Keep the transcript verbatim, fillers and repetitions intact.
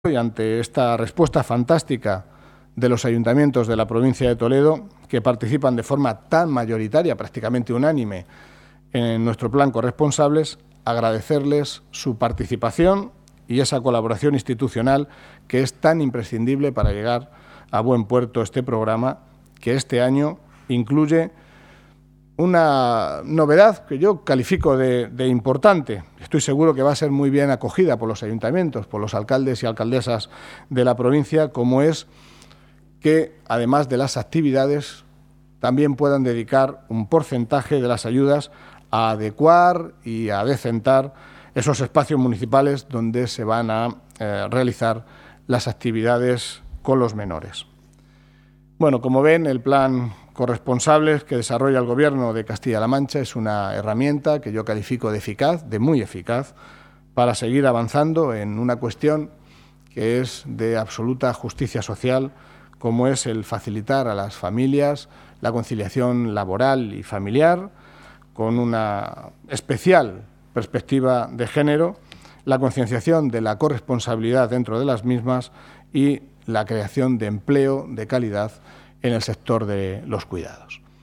Y ante esta respuesta fantástica de los ayuntamientos de la provincia de Toledo, que participan de forma tan mayoritaria, prácticamente unánime, en nuestro plan Corresponsables, agradecerles su participación y esa colaboración institucional que es tan imprescindible para llegar a buen puerto este programa, que este año incluye una novedad que yo califico de, de importante. Estoy seguro que va a ser muy bien acogida por los ayuntamientos, por los alcaldes y alcaldesas de la provincia, como es que, además de las actividades, también puedan dedicar un porcentaje de las ayudas a adecuar y a decentar esos espacios municipales donde se van a eh, realizar las actividades con los menores. Bueno, como ven, el plan Corresponsables que desarrolla el Gobierno de Castilla-La Mancha es una herramienta que yo califico de eficaz, de muy eficaz, para seguir avanzando en una cuestión que es de absoluta justicia social, como es el facilitar a las familias la conciliación laboral y familiar, con una especial perspectiva de género, la concienciación de la corresponsabilidad dentro de las mismas y la creación de empleo de calidad en el sector de los cuidados.